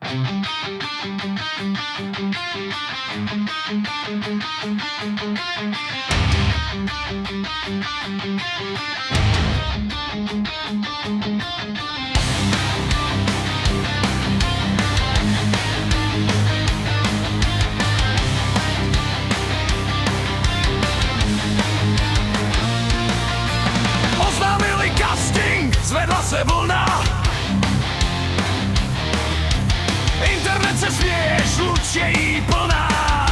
Oznámili casting, zvedla se vlna. Internet se směje, žluč je jí plná.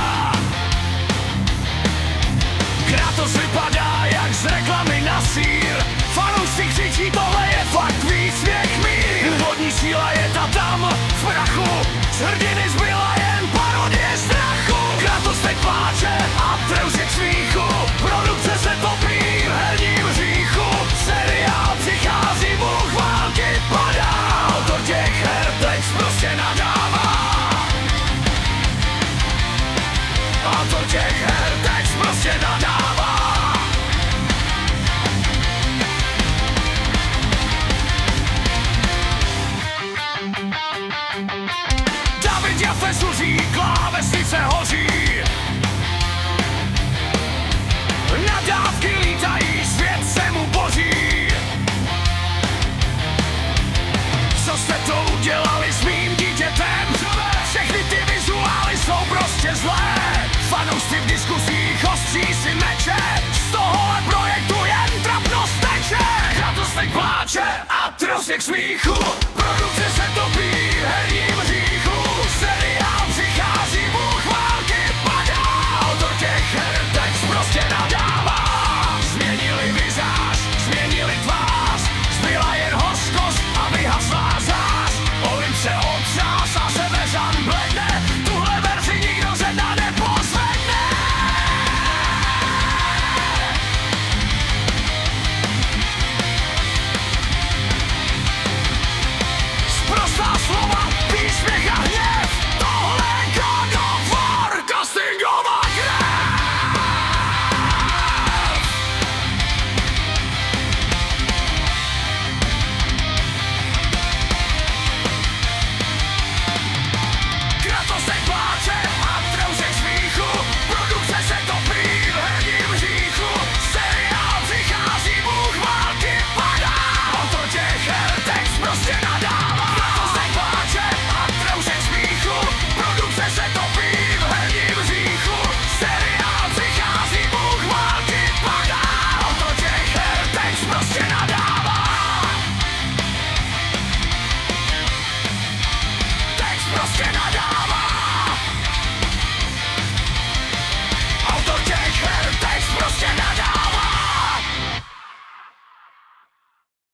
Kratos vypadá jak z reklamy na sýr. Fanoušci křičí, tohle je fakt výsměch mír. Vodní síla je ta tam v prachu, z hrdiny zbyla jen parodie strachu. Kratos teď pláče a treusě k smíchu, produkce se topí v herním hříchu. Seriál přichází, bůh války padá, autor těch her teď prostě nadává. Autor těch her teď prostě nadává. David Jaffe zuří, klávesnice hoří. Nadávky lítají, svět se mu boří. Co jste to udělali s mým dítětem? Všechny ty vizuály jsou prostě zlé. Fanoušci v diskusích ostří si meče, z tohohle projektu jen trapnost teče. Kratos teď pláče a trosně k smíchu.